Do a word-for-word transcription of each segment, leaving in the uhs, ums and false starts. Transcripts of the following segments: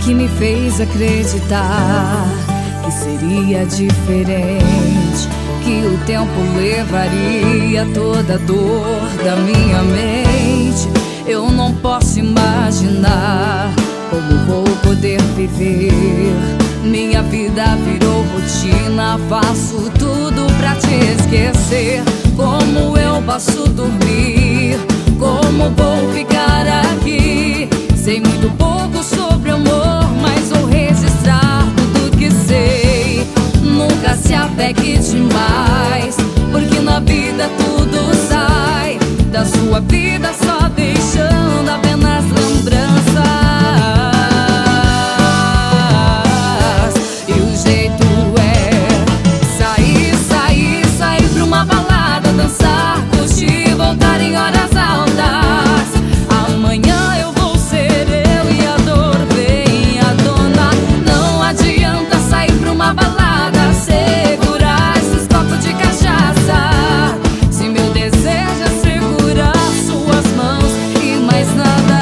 que me fez acreditar que seria diferente, que o tempo levaria toda a dor da minha mente. Eu não posso imaginar como vou poder viver. Minha vida virou rotina, faço tudo pra te esquecer. Como eu posso dormir? Como vou ficar aqui? Sei muito pouco sobre amor, mas vou registrar tudo que sei. Nunca se apegue demais, porque na vida tudo sai da sua vida, só deixando apenas lembranças. E o jeito é sair, sair, sair pra uma balada, dançar, curtir, voltar em horas altas. Amanhã eu vou ser eu e a dor vem à tona. Não adianta sair pra uma balada, segurar esses copos de cachaça, se meu desejo é segurar suas mãos e mais nada.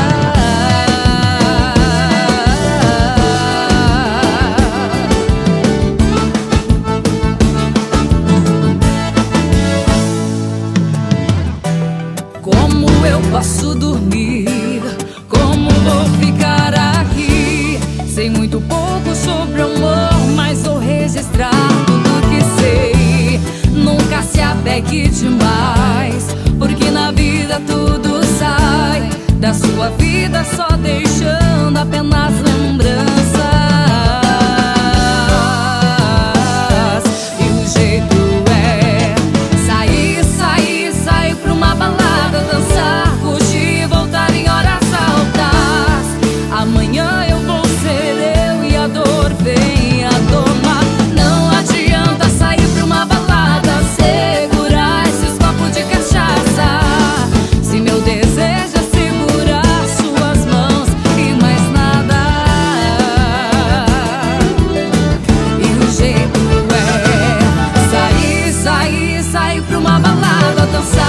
Como eu posso dormir? Como vou ficar aqui? Sei muito pouco sobre amor, mas vou registrar tudo que sei. Nunca se apegue demais, porque na vida tudo sai da sua vida, só deixando apenas lembranças. E o jeito é sair, sair, sair pra uma balada, dançar, curtir, voltar em horas altas. Amanhã eu vou ser eu e a dor vem à tona. Não adianta sair pra uma balada, segurar esses copos de cachaça, se meu desejo é segurar suas mãos e mais nada. E o jeito é sair, sair, sair pra uma balada, dançar,